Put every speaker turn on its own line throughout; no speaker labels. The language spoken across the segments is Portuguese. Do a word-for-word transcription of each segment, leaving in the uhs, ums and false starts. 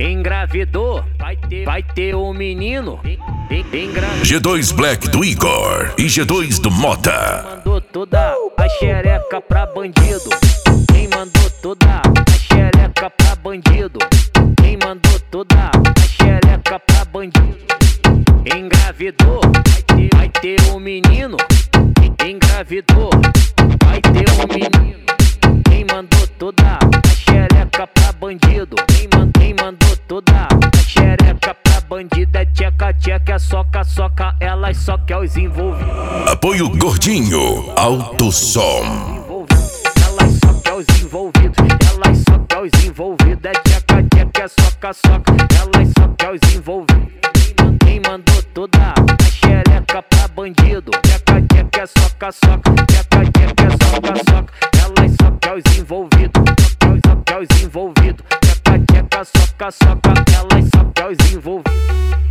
Engravidou, vai ter, vai ter um menino. Engravidou.
G dois Black do Igor e G dois do Mota.
Mandou toda a xereca pra bandido. Quem mandou toda a xereca pra bandido? Quem mandou toda a xereca pra bandido? Engravidou, vai ter, vai ter um menino. Engravidou, vai ter um menino. Quem mandou toda a xereca pra bandido? Quem, man, quem mandou toda a xereca pra bandido? É tcheca, tcheca, é soca, soca, elas só quer os envolvidos.
Apoio Gordinho, Alto Som.
Elas só quer os envolvidos, elas só quer os envolvidos. É tcheca, tcheca, é soca, soca, elas só quer os envolvidos. Quem mandou toda a xereca pra bandido? Tcheca, tcheca, é soca, soca, tcheca, tcheca, é soca, soca, elas só quer os envolvidos, só quer os envolvidos. Tcheca, tcheca, soca, soca, elas só quer os envolvidos.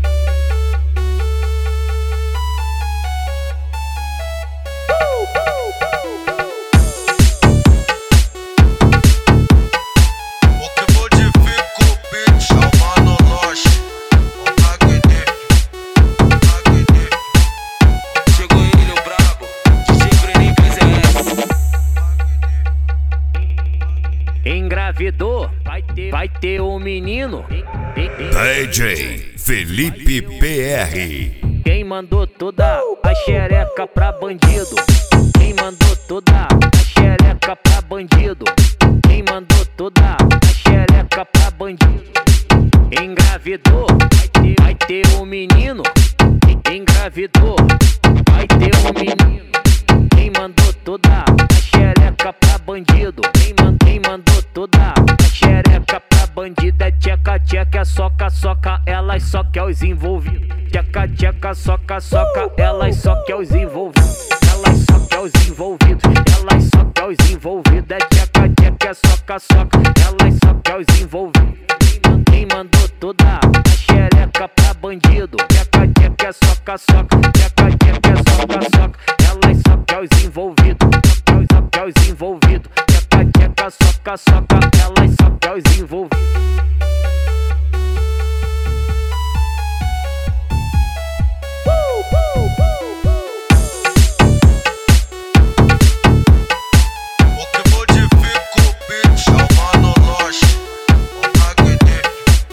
Engravidou, vai ter, vai ter um menino.
D J Felipe P R.
Quem mandou toda a xereca pra bandido? Quem mandou toda a xereca pra bandido? Quem mandou toda a xereca pra bandido? Engravidou, vai ter, vai ter um menino. Engravidou, vai ter um menino. Quem mandou toda a xereca pra bandido? Quem, man, quem mandou toda a xereca pra bandido? É tcheca, tcheca, é soca, soca, elas só quer os envolvidos. Tcheca, tcheca, soca, soca, elas só quer os envolvidos. Elas só quer os envolvidos, elas só quer os envolvidos. É tcheca, tcheca, é soca, soca, elas só quer os envolvidos. Quem, man, quem mandou toda a xereca pra bandido? Tcheca, tcheca, é soca, soca, tcheca, tcheca, é soca, soca, elas só quer os envolvidos, só quer os envolvidos. Tcheca, tcheca, soca, soca, elas só quer os envolvidos.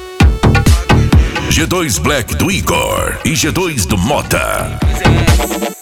G dois Black do Igor e G dois do Mota.